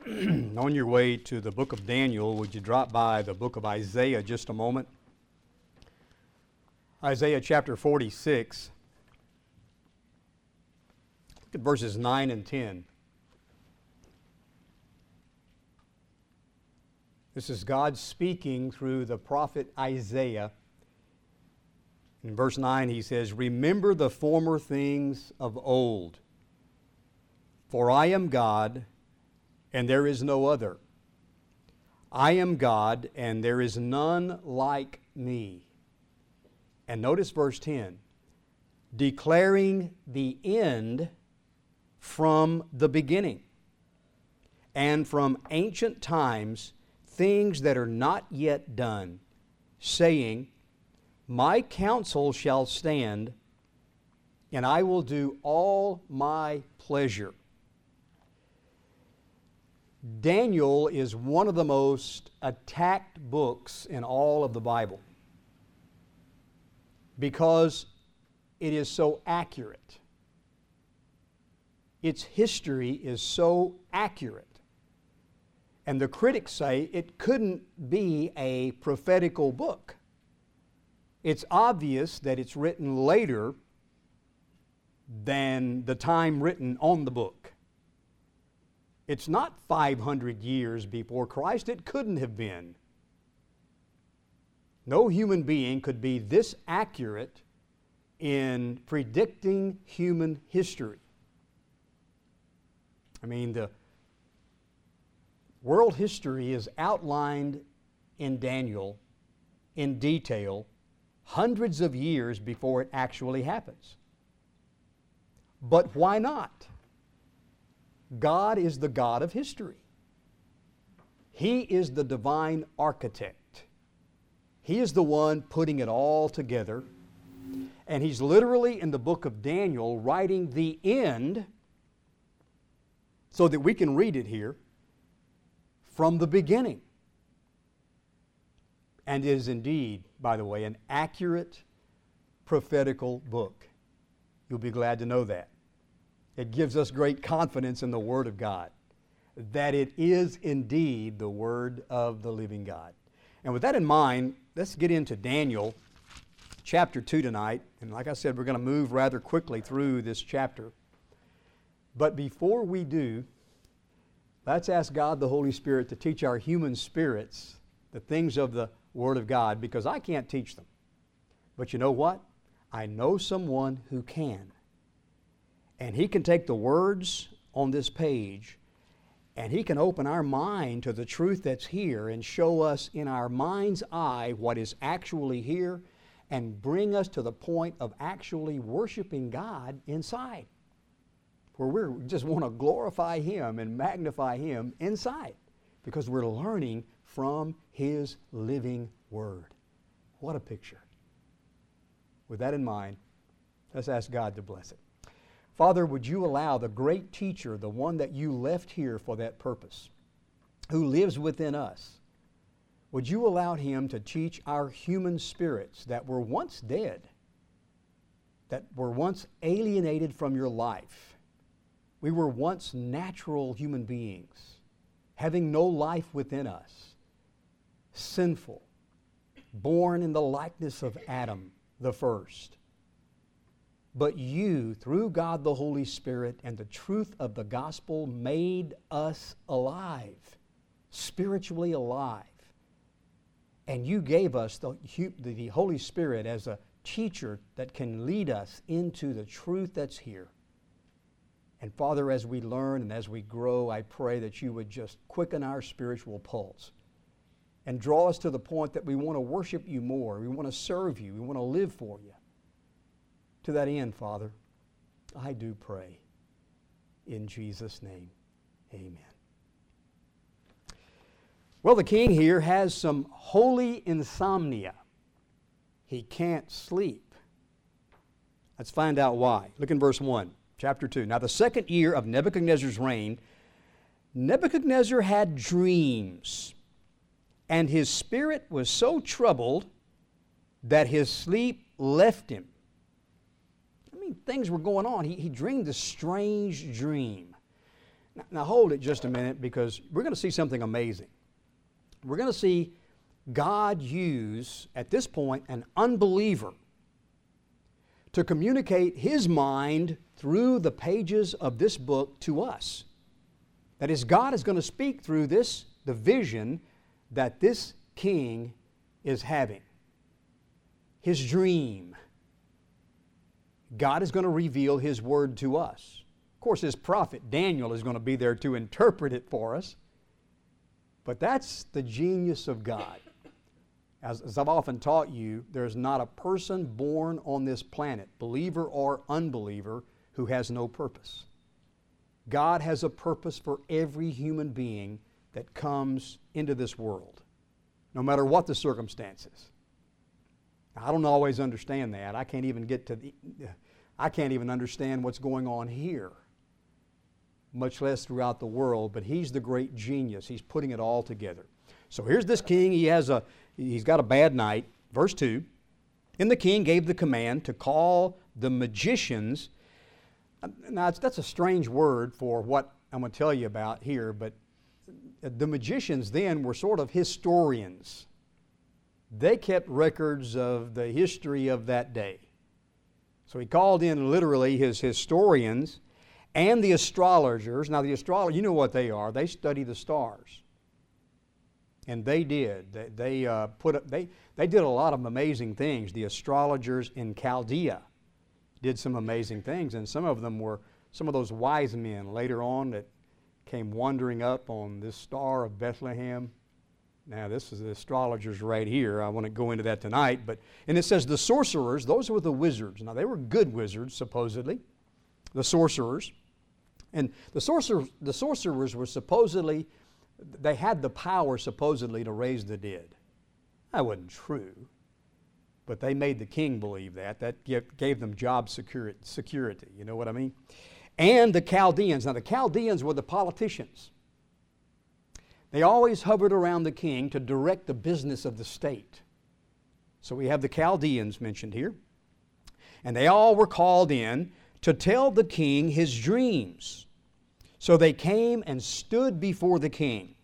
On your way to the book of Daniel, would you drop by the book of Isaiah just a moment? Isaiah chapter 46. Look at verses 9 and 10. This is God speaking through the prophet Isaiah. In verse 9 he says, "Remember the former things of old, for I am God, and there is no other. I am God, and there is none like me." And notice verse 10, declaring the end from the beginning, and from ancient times things that are not yet done, saying, "My counsel shall stand, and I will do all my pleasure." Daniel is one of the most attacked books in all of the Bible because it is so accurate. Its history is so accurate. And the critics say it couldn't be a prophetical book. It's obvious that it's written later than the time written on the book. It's not 500 years before Christ. It couldn't have been. No human being could be this accurate in predicting human history. I mean, the world history is outlined in Daniel in detail hundreds of years before it actually happens. But why not? God is the God of history. He is the divine architect. He is the one putting it all together. And He's literally in the book of Daniel writing the end so that we can read it here from the beginning. And is indeed, by the way, an accurate prophetical book. You'll be glad to know that. It gives us great confidence in the Word of God, that it is indeed the Word of the living God. And with that in mind, let's get into Daniel chapter 2 tonight. And like I said, we're going to move rather quickly through this chapter. But before we do, let's ask God the Holy Spirit to teach our human spirits the things of the Word of God, because I can't teach them. But you know what? I know someone who can. And He can take the words on this page and He can open our mind to the truth that's here and show us in our mind's eye what is actually here and bring us to the point of actually worshiping God inside, where we just want to glorify Him and magnify Him inside because we're learning from His living Word. What a picture. With that in mind, let's ask God to bless it. Father, would You allow the great teacher, the one that You left here for that purpose, who lives within us, would You allow him to teach our human spirits that were once dead, that were once alienated from Your life. We were once natural human beings, having no life within us, sinful, born in the likeness of Adam the first. But You, through God the Holy Spirit and the truth of the gospel, made us alive, spiritually alive. And You gave us the Holy Spirit as a teacher that can lead us into the truth that's here. And Father, as we learn and as we grow, I pray that You would just quicken our spiritual pulse and draw us to the point that we want to worship You more, we want to serve You, we want to live for You. To that end, Father, I do pray in Jesus' name, amen. Well, the king here has some holy insomnia. He can't sleep. Let's find out why. Look in verse 1, chapter 2. Now, the second year of Nebuchadnezzar's reign, Nebuchadnezzar had dreams, and his spirit was so troubled that his sleep left him. Things were going on. He dreamed a strange dream. Now hold it just a minute, because we're going to see something amazing. We're going to see God use, at this point, an unbeliever to communicate His mind through the pages of this book to us. That is, God is going to speak through this, the vision that this king is having. His dream. God is going to reveal His word to us. Of course, His prophet Daniel is going to be there to interpret it for us. But that's the genius of God. As I've often taught you, there's not a person born on this planet, believer or unbeliever, who has no purpose. God has a purpose for every human being that comes into this world, no matter what the circumstances. I don't always understand that. I can't even understand what's going on here, much less throughout the world, but He's the great genius. He's putting it all together. So here's this king. He's got a bad night. Verse 2, "Then the king gave the command to call the magicians." Now, that's a strange word for what I'm going to tell you about here, but the magicians then were sort of historians. They kept records of the history of that day. So he called in literally his historians and the astrologers. Now, the astrologers, you know what they are. They study the stars. And they did. They did a lot of amazing things. The astrologers in Chaldea did some amazing things, and some of them were some of those wise men later on that came wandering up on this star of Bethlehem. Now, this is the astrologers right here. I want to go into that tonight. And it says the sorcerers, those were the wizards. Now, they were good wizards, supposedly, the sorcerers. And the sorcerers were supposedly, they had the power, supposedly, to raise the dead. That wasn't true. But they made the king believe that. That gave them job security. You know what I mean? And the Chaldeans. Now, the Chaldeans were the politicians. They always hovered around the king to direct the business of the state. So we have the Chaldeans mentioned here. And they all were called in to tell the king his dreams. So they came and stood before the king.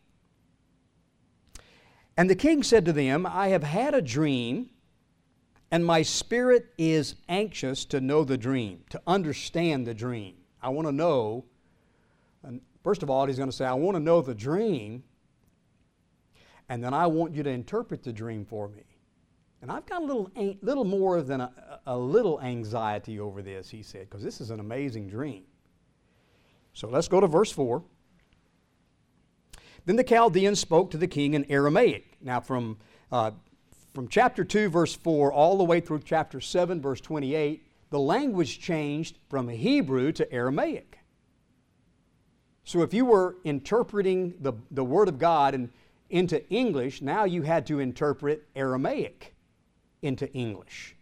And the king said to them, "I have had a dream, and my spirit is anxious to know the dream," to understand the dream. I want to know, and first of all, he's going to say, "I want to know the dream, and then I want you to interpret the dream for me." And I've got a little more than a little anxiety over this, he said, because this is an amazing dream. So let's go to verse 4. "Then the Chaldeans spoke to the king in Aramaic." Now from chapter 2, verse 4, all the way through chapter 7, verse 28, the language changed from Hebrew to Aramaic. So if you were interpreting the Word of God into English, now you had to interpret Aramaic into English.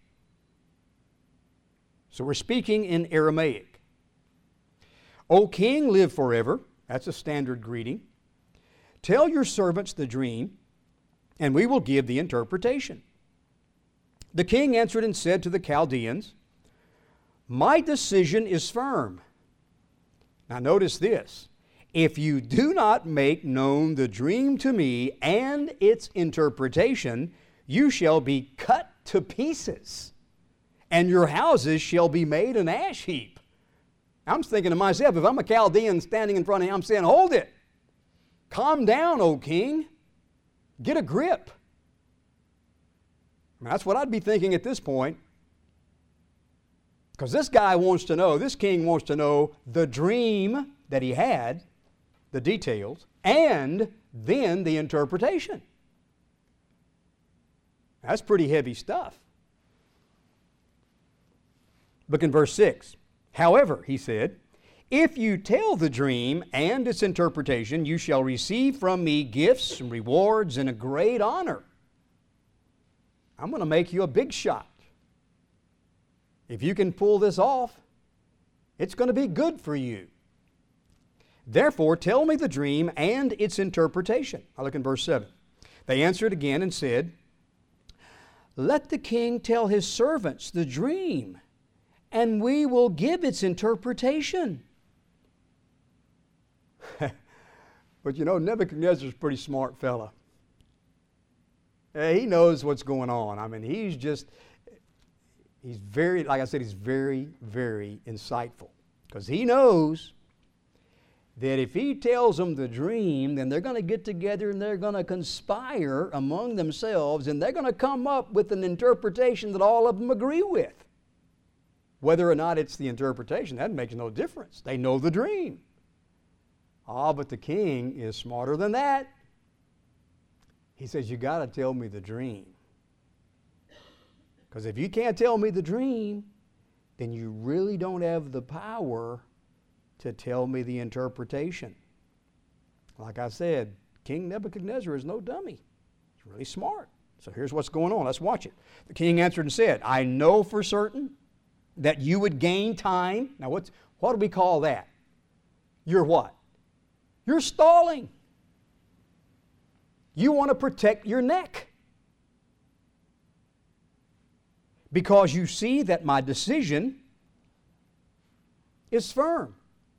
So we're speaking in Aramaic. "O king, live forever." That's a standard greeting. "Tell your servants the dream, and we will give the interpretation." The king answered and said to the Chaldeans, "My decision is firm." Now notice this. "If you do not make known the dream to me and its interpretation, you shall be cut to pieces, and your houses shall be made an ash heap." I'm thinking to myself, if I'm a Chaldean standing in front of him, I'm saying, "Hold it. Calm down, O king. Get a grip." That's what I'd be thinking at this point. Because this king wants to know the dream that he had, the details, and then the interpretation. That's pretty heavy stuff. Look in verse 6. "However," he said, "if you tell the dream and its interpretation, you shall receive from me gifts and rewards and a great honor." I'm going to make you a big shot. If you can pull this off, it's going to be good for you. "Therefore, tell me the dream and its interpretation." I look in verse 7. They answered again and said, "Let the king tell his servants the dream, and we will give its interpretation." But you know, Nebuchadnezzar's a pretty smart fella. He knows what's going on. I mean, he's very, like I said, he's very, very insightful. Because he knows that if he tells them the dream, then they're going to get together and they're going to conspire among themselves and they're going to come up with an interpretation that all of them agree with. Whether or not it's the interpretation, that makes no difference. They know the dream. But the king is smarter than that. He says, you got to tell me the dream. Because if you can't tell me the dream, then you really don't have the power to tell me the interpretation. Like I said, King Nebuchadnezzar is no dummy. He's really smart. So here's what's going on. Let's watch it. The king answered and said, I know for certain that you would gain time. Now what do we call that? You're what? You're stalling. You want to protect your neck. Because you see that my decision is firm.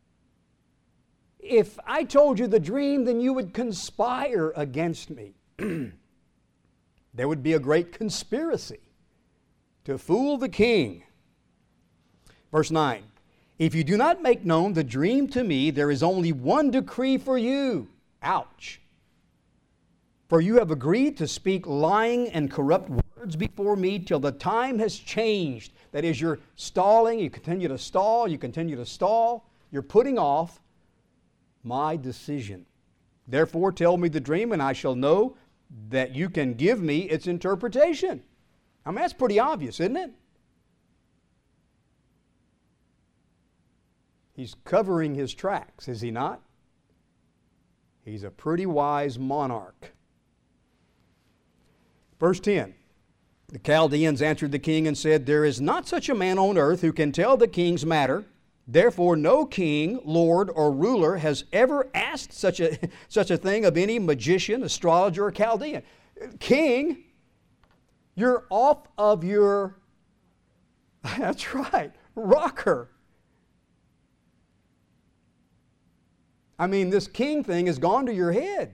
If I told you the dream, then you would conspire against me. There would be a great conspiracy to fool the king. Verse 9, if you do not make known the dream to me, there is only one decree for you. Ouch. For you have agreed to speak lying and corrupt words before me till the time has changed. That is, you're stalling, you continue to stall, you're putting off my decision. Therefore tell me the dream, and I shall know that you can give me its interpretation. I mean, that's pretty obvious, isn't it? He's covering his tracks, is he not? He's a pretty wise monarch. Verse 10, the Chaldeans answered the king and said, there is not such a man on earth who can tell the king's matter. Therefore no king, lord, or ruler has ever asked such a thing of any magician, astrologer, or Chaldean. King, you're off of your, that's right, rocker. I mean, this king thing has gone to your head.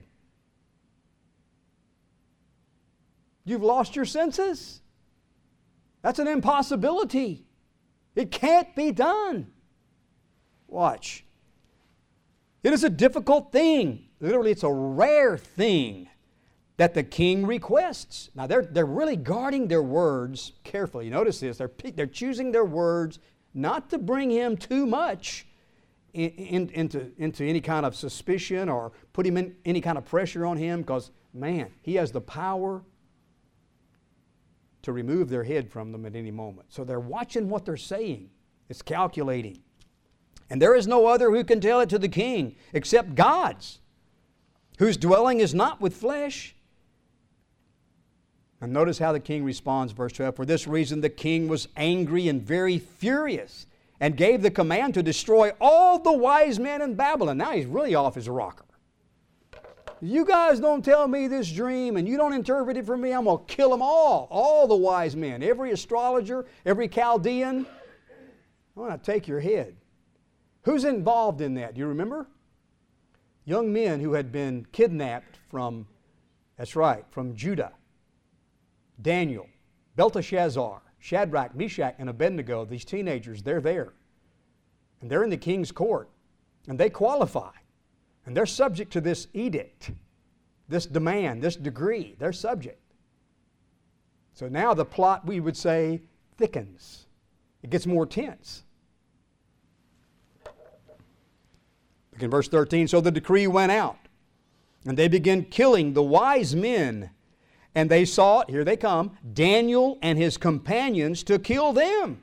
You've lost your senses. That's an impossibility. It can't be done. Watch. It is a difficult thing. Literally, it's a rare thing that the king requests. Now, they're really guarding their words carefully. You notice this. They're choosing their words not to bring him too much into any kind of suspicion or put him in any kind of pressure on him, because, man, he has the power to remove their head from them at any moment. So they're watching what they're saying. It's calculating. And there is no other who can tell it to the king except God's, whose dwelling is not with flesh. And notice how the king responds, verse 12. For this reason the king was angry and very furious and gave the command to destroy all the wise men in Babylon. Now he's really off his rocker. You guys don't tell me this dream and you don't interpret it for me, I'm going to kill them all the wise men, every astrologer, every Chaldean. I'm going to take your head. Who's involved in that? Do you remember? Young men who had been kidnapped from Judah. Daniel, Belteshazzar, Shadrach, Meshach, and Abednego, these teenagers, they're there. And they're in the king's court. And they qualify. And they're subject to this edict, this demand, this decree. They're subject. So now the plot, we would say, thickens. It gets more tense. Look in verse 13. So the decree went out, and they began killing the wise men. And they sought, here they come, Daniel and his companions to kill them.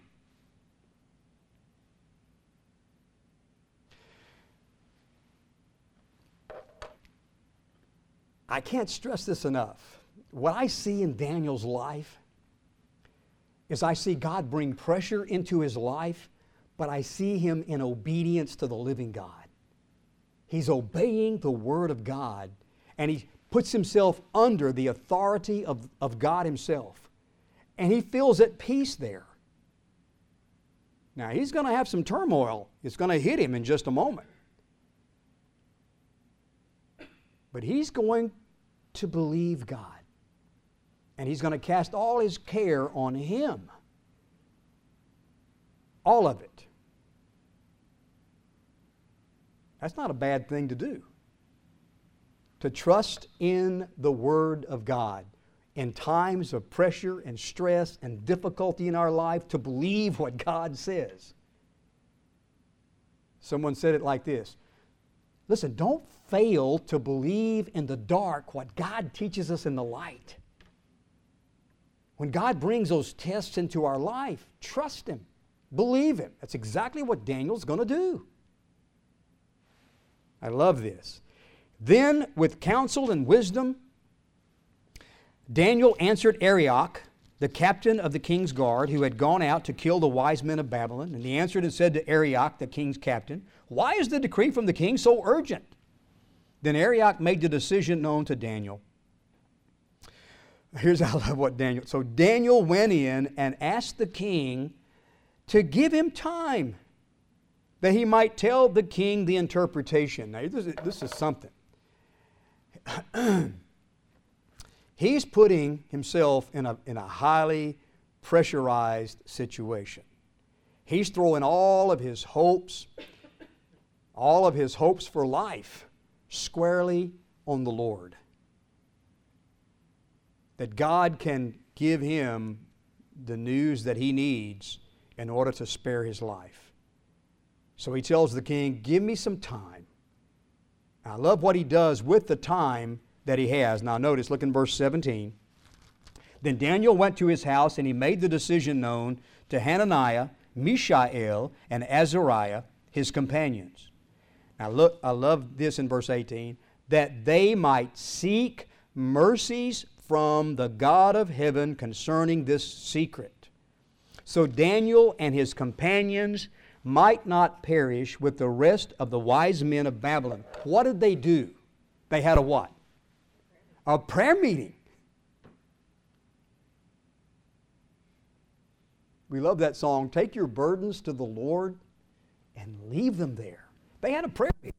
I can't stress this enough. What I see in Daniel's life is I see God bring pressure into his life, but I see him in obedience to the living God. He's obeying the Word of God, and he puts himself under the authority of God himself. And he feels at peace there. Now, he's going to have some turmoil. It's going to hit him in just a moment. But he's going to believe God. And he's going to cast all his care on Him. All of it. That's not a bad thing to do. To trust in the Word of God in times of pressure and stress and difficulty in our life, to believe what God says. Someone said it like this. Listen, don't fail to believe in the dark what God teaches us in the light. When God brings those tests into our life, trust Him. Believe Him. That's exactly what Daniel's going to do. I love this. Then, with counsel and wisdom, Daniel answered Arioch, the captain of the king's guard, who had gone out to kill the wise men of Babylon. And he answered and said to Arioch, the king's captain, "Why is the decree from the king so urgent?" Then Arioch made the decision known to Daniel. Here's I love what Daniel. So Daniel went in and asked the king to give him time that he might tell the king the interpretation. Now this is something. He's putting himself in a highly pressurized situation. He's throwing all of his hopes for life squarely on the Lord. That God can give him the news that he needs in order to spare his life. So he tells the king, give me some time. I love what he does with the time that he has. Now notice, look in verse 17. Then Daniel went to his house and he made the decision known to Hananiah, Mishael, and Azariah, his companions. Now look, I love this in verse 18. That they might seek mercies from the God of heaven concerning this secret. So Daniel and his companions might not perish with the rest of the wise men of Babylon. What did they do? They had a what? A prayer meeting. We love that song, "Take your burdens to the Lord and leave them there." They had a prayer meeting.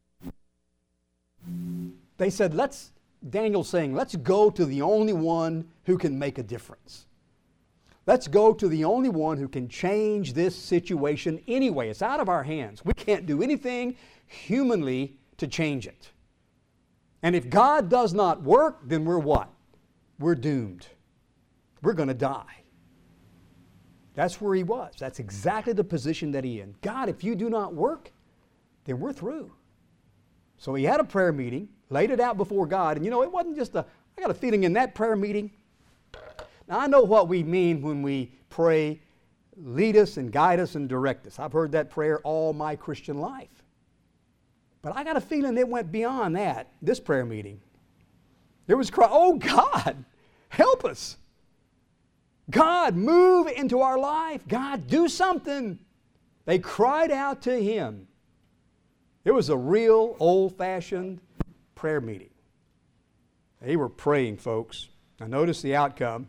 They said, Daniel's saying, let's go to the only one who can make a difference. Let's go to the only one who can change this situation anyway. It's out of our hands. We can't do anything humanly to change it. And if God does not work, then we're what? We're doomed. We're going to die. That's where he was. That's exactly the position that he in. God, if you do not work, then we're through. So he had a prayer meeting, laid it out before God, and it wasn't just I got a feeling in that prayer meeting. Now I know what we mean when we pray, lead us and guide us and direct us. I've heard that prayer all my Christian life. But I got a feeling it went beyond that, this prayer meeting. There was cry, oh God, help us. God, move into our life. God, do something. They cried out to him. It was a real old-fashioned prayer meeting. They were praying, folks. Now notice the outcome.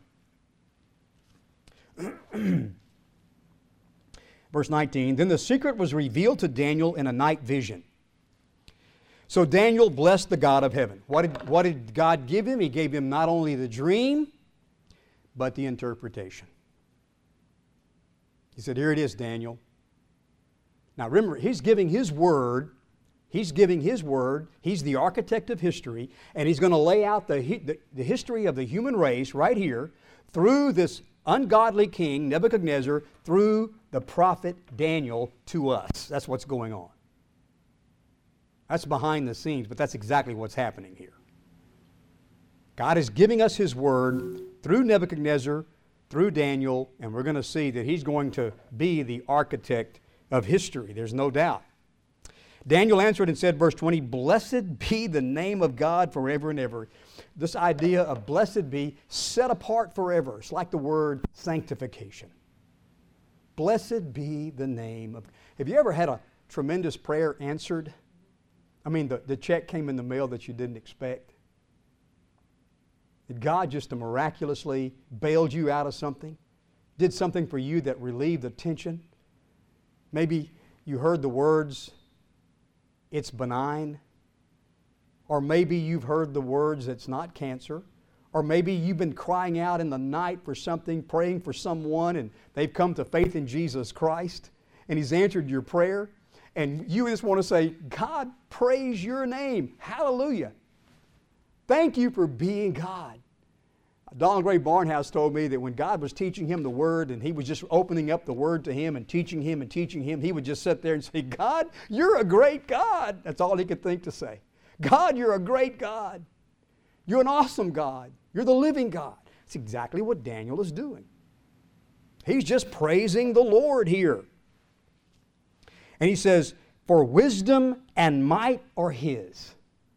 Verse 19, then the secret was revealed to Daniel in a night vision. So Daniel blessed the God of heaven. What did God give him? He gave him not only the dream, but the interpretation. He said, here it is, Daniel. Now remember, he's giving his word. He's giving his word. He's the architect of history, and he's going to lay out the history of the human race right here through this ungodly king, Nebuchadnezzar, through the prophet Daniel to us. That's what's going on. That's behind the scenes, but that's exactly what's happening here. God is giving us his word through Nebuchadnezzar, through Daniel, and we're going to see that he's going to be the architect of history. There's no doubt. Daniel answered and said, verse 20, blessed be the name of God forever and ever. This idea of blessed be, set apart forever. It's like the word sanctification. Blessed be the name of... Have you ever had a tremendous prayer answered? I mean, the check came in the mail that you didn't expect. Did God just miraculously bailed you out of something? Did something for you that relieved the tension? Maybe you heard the words, it's benign. Or maybe you've heard the words, it's not cancer. Or maybe you've been crying out in the night for something, praying for someone, and they've come to faith in Jesus Christ, and He's answered your prayer. And you just want to say, God, praise your name. Hallelujah. Thank you for being God. Donald Gray Barnhouse told me that when God was teaching him the Word and He was just opening up the Word to him and teaching him, he would just sit there and say, God, you're a great God. That's all he could think to say. God, you're a great God. You're an awesome God. You're the living God. That's exactly what Daniel is doing. He's just praising the Lord here. And he says, for wisdom and might are His.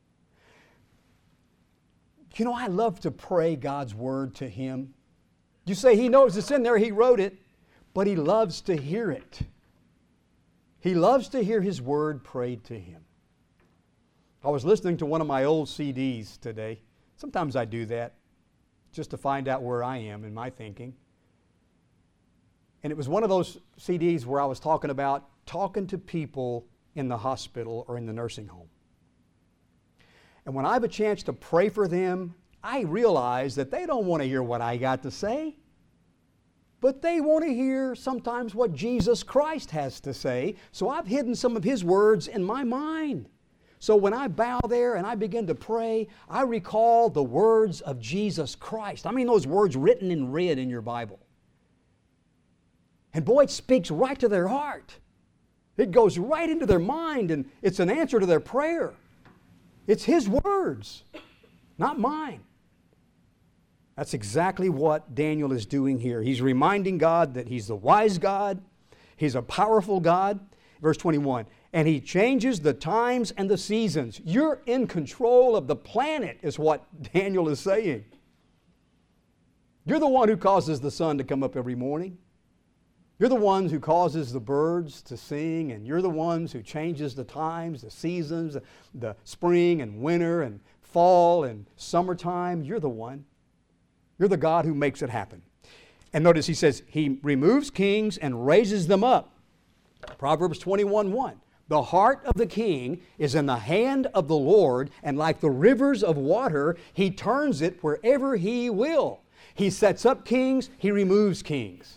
You know, I love to pray God's Word to Him. You say He knows it's in there, He wrote it, but He loves to hear it. He loves to hear His Word prayed to Him. I was listening to one of my old CDs today. Sometimes I do that just to find out where I am in my thinking. And it was one of those CDs where I was talking to people in the hospital or in the nursing home. And when I have a chance to pray for them, I realize that they don't want to hear what I got to say, but they want to hear sometimes what Jesus Christ has to say. So I've hidden some of His words in my mind. So when I bow there and I begin to pray, I recall the words of Jesus Christ. I mean those words written in red in your Bible. And boy, it speaks right to their heart. It goes right into their mind, and it's an answer to their prayer. It's His words, not mine. That's exactly what Daniel is doing here. He's reminding God that He's the wise God. He's a powerful God. Verse 21, and He changes the times and the seasons. You're in control of the planet, is what Daniel is saying. You're the one who causes the sun to come up every morning. You're the ones who causes the birds to sing, and you're the ones who changes the times, the seasons, the spring and winter and fall and summertime. You're the one. You're the God who makes it happen. And notice he says, He removes kings and raises them up. Proverbs 21:1. The heart of the king is in the hand of the Lord, and like the rivers of water, He turns it wherever He will. He sets up kings, He removes kings.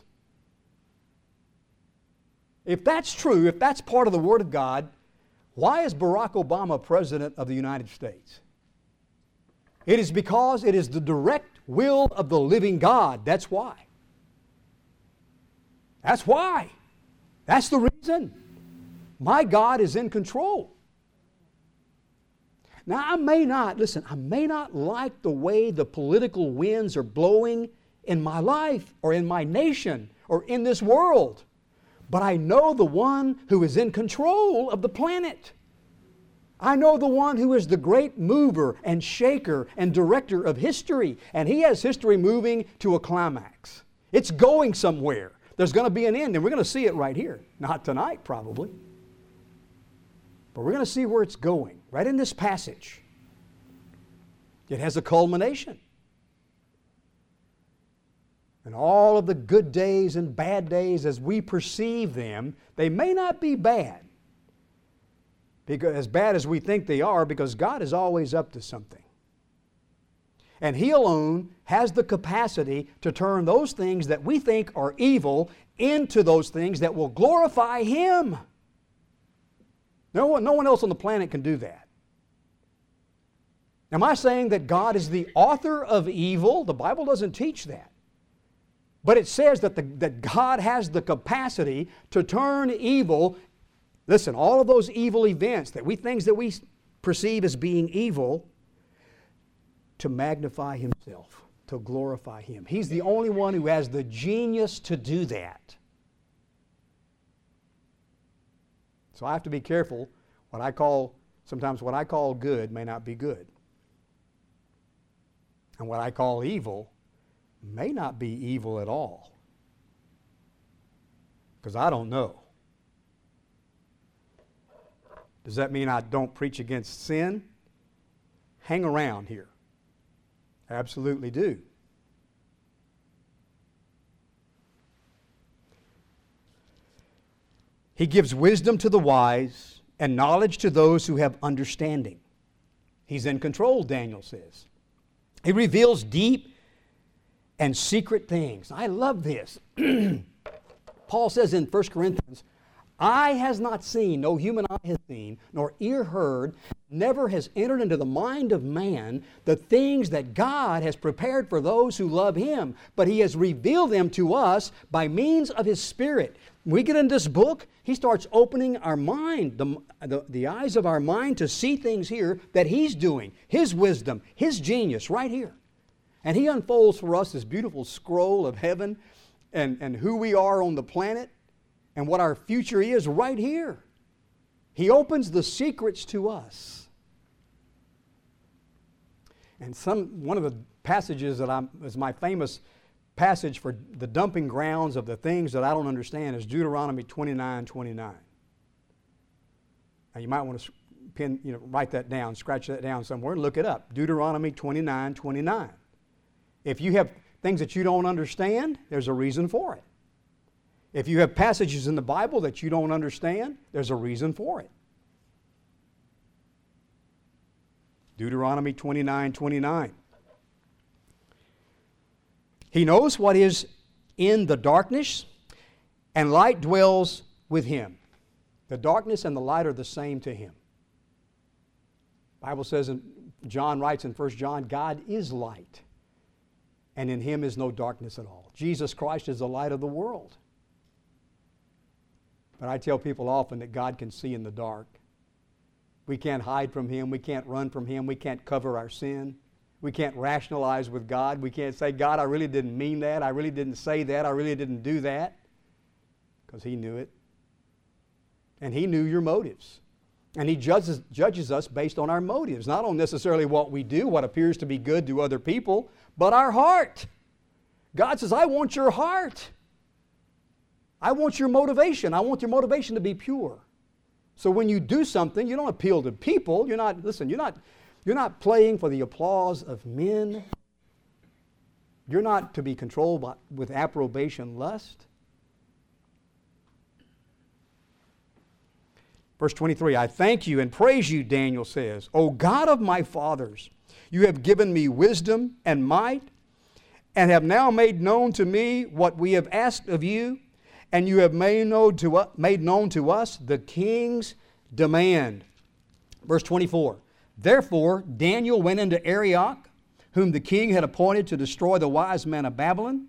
If that's true, if that's part of the Word of God, why is Barack Obama President of the United States? It is because it is the direct will of the living God. That's why. That's why. That's the reason. My God is in control. Now, I may not like the way the political winds are blowing in my life or in my nation or in this world. But I know the one who is in control of the planet. I know the one who is the great mover and shaker and director of history. And He has history moving to a climax. It's going somewhere. There's going to be an end, and we're going to see it right here. Not tonight, probably. But we're going to see where it's going, right in this passage. It has a culmination. And all of the good days and bad days as we perceive them, they may not be bad. Because as bad as we think they are, because God is always up to something. And He alone has the capacity to turn those things that we think are evil into those things that will glorify Him. No one else on the planet can do that. Am I saying that God is the author of evil? The Bible doesn't teach that. But it says that God has the capacity to turn evil. Listen, all of those evil events, things that we perceive as being evil, to magnify Himself, to glorify Him. He's the only one who has the genius to do that. So I have to be careful. Sometimes what I call good may not be good. And what I call evil may not be evil at all. Because I don't know. Does that mean I don't preach against sin? Hang around here. Absolutely do. He gives wisdom to the wise and knowledge to those who have understanding. He's in control, Daniel says. He reveals deep and secret things. I love this. Paul says in 1 Corinthians, eye has not seen, no human eye has seen, nor ear heard, never has entered into the mind of man the things that God has prepared for those who love Him. But He has revealed them to us by means of His Spirit. When we get in this book, He starts opening our mind, the eyes of our mind to see things here that He's doing, His wisdom, His genius right here. And He unfolds for us this beautiful scroll of heaven and who we are on the planet and what our future is right here. He opens the secrets to us. And one of the passages that is my famous passage for the dumping grounds of the things that I don't understand is Deuteronomy 29:29. Now you might want to write that down, scratch that down somewhere and look it up. Deuteronomy 29:29. If you have things that you don't understand, there's a reason for it. If you have passages in the Bible that you don't understand, there's a reason for it. Deuteronomy 29:29. He knows what is in the darkness, and light dwells with Him. The darkness and the light are the same to Him. The Bible says, John writes in 1 John, God is light, and in Him is no darkness at all. Jesus Christ is the light of the world. But I tell people often that God can see in the dark. We can't hide from Him. We can't run from Him. We can't cover our sin. We can't rationalize with God. We can't say, God, I really didn't mean that. I really didn't say that. I really didn't do that. Because He knew it. And He knew your motives. And He judges us based on our motives, not on necessarily what we do, what appears to be good to other people, but our heart. God says, I want your heart. I want your motivation. I want your motivation to be pure. So when you do something, you don't appeal to people. You're not playing for the applause of men. You're not to be controlled with approbation lust. Verse 23, I thank you and praise you, Daniel says, O God of my fathers, you have given me wisdom and might, and have now made known to me what we have asked of you, and you have made known to us the king's demand. Verse 24, therefore Daniel went into Arioch, whom the king had appointed to destroy the wise men of Babylon.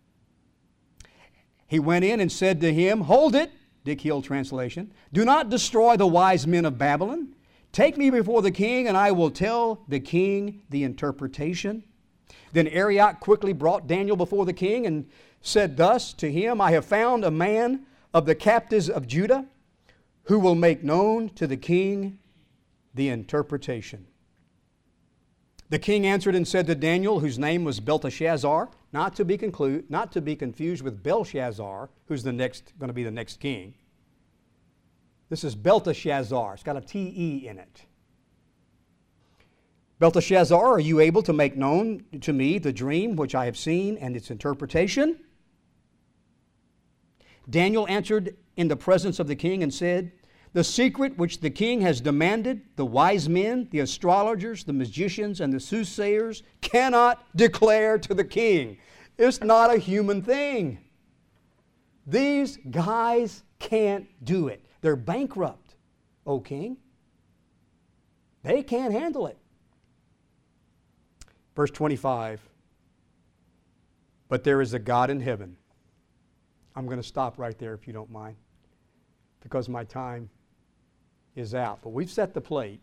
He went in and said to him, hold it, Dick Hill translation, do not destroy the wise men of Babylon. Take me before the king, and I will tell the king the interpretation. Then Arioch quickly brought Daniel before the king and said thus to him, I have found a man of the captives of Judah who will make known to the king the interpretation. The king answered and said to Daniel, whose name was Belteshazzar, not to be confused with Belshazzar, who's going to be the next king. This is Belteshazzar. It's got a T-E in it. Belteshazzar, are you able to make known to me the dream which I have seen and its interpretation? Daniel answered in the presence of the king and said, the secret which the king has demanded, the wise men, the astrologers, the magicians, and the soothsayers cannot declare to the king. It's not a human thing. These guys can't do it. They're bankrupt, O king. They can't handle it. Verse 25, but there is a God in heaven. I'm going to stop right there if you don't mind, because my time is out. But we've set the plate.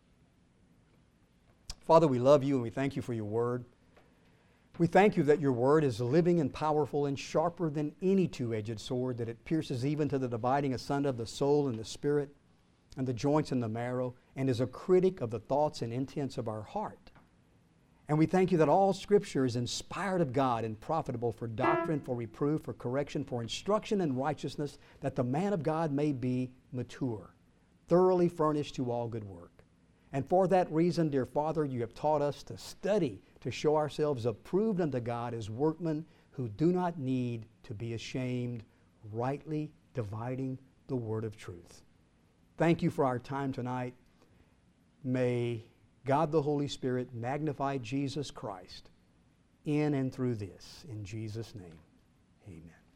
Father, we love you and we thank you for your word. We thank you that your word is living and powerful and sharper than any two-edged sword, that it pierces even to the dividing asunder of the soul and the spirit and the joints and the marrow, and is a critic of the thoughts and intents of our heart. And we thank you that all Scripture is inspired of God and profitable for doctrine, for reproof, for correction, for instruction in righteousness, that the man of God may be mature, thoroughly furnished to all good work. And for that reason, dear Father, you have taught us to study, to show ourselves approved unto God as workmen who do not need to be ashamed, rightly dividing the word of truth. Thank you for our time tonight. May God the Holy Spirit magnify Jesus Christ in and through this. In Jesus' name, amen.